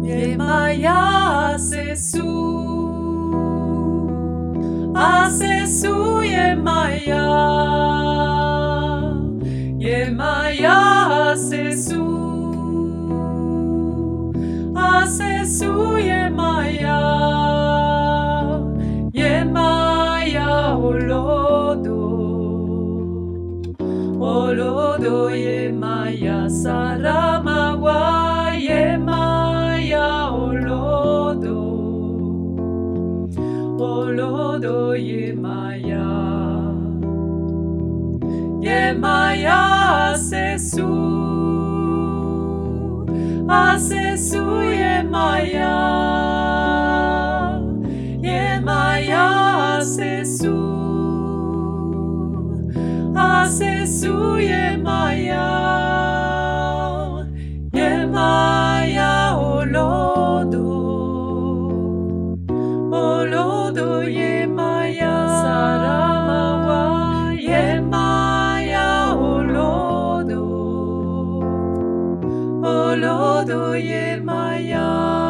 Yemaya sesu, asesu Yemaya, Yemaya asesu, asesu Yemaya, Yemaya olodo, olodo Yemaya saramawa Yemaya olodo, olodo Yemaya, Yemaya asesu, asesu Yemaya, Yemaya asesu, asesu Yemaya, Yemaya olodo, olodo Yemaya saramawa Yemaya olodo, olodo Yemaya.